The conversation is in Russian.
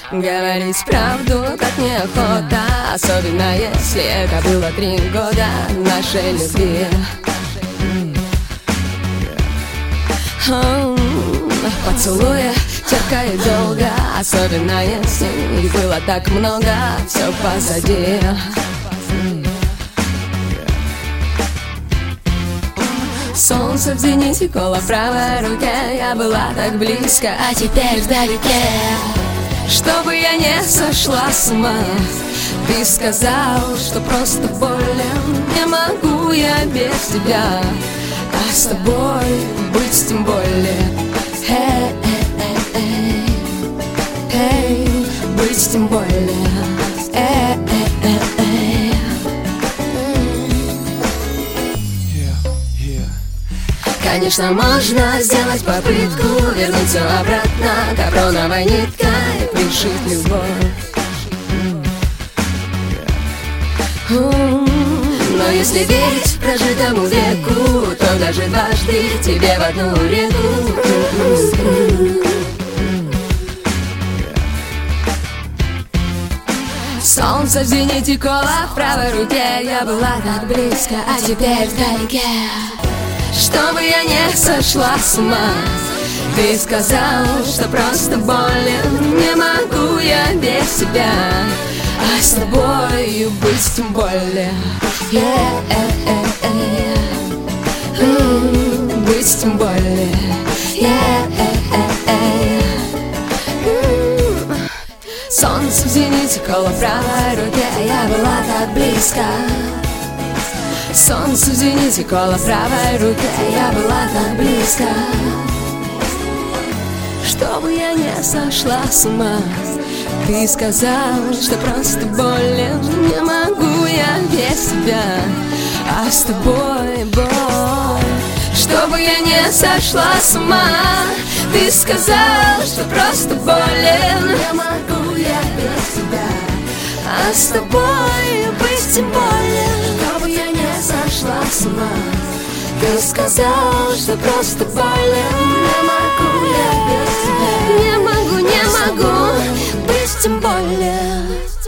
Говорить правду так неохота, особенно если это было 3 года нашей любви. Поцелуя теркает долго, особенно если их было так много, все позади. Солнце в зените, кола в правой руке. Я была так близко, а теперь вдалеке. Чтобы я не сошла с ума, ты сказал, что просто болен. Не могу я без тебя, а с тобой быть тем более. Быть тем более. Конечно, можно сделать попытку вернуть все обратно капроновой ниткой, пришить любовь. Но если верить прожитому веку, то даже дважды тебе в одну реку. Солнце в зените, кола в правой руке. Я была так близко, а теперь вдалеке. Чтобы я не сошла с ума, ты сказал, что просто болен. Не могу я без тебя, а с тобой быть тем более. Быть тем более. Солнце в зените, кола в правой руке. Я была так близко. Солнце в зените, кола в правой руке. Я была так близко. Чтобы я не сошла с ума, ты сказал, что просто болен. Не могу я без тебя, а с тобой боль. Чтобы я не сошла с ума, ты сказал, что просто болен. Не могу я без тебя, а с тобой быть тем более. Чтобы я не сошла с ума, ты сказал, что просто болен. Не могу я без тебя, не могу быть тем более.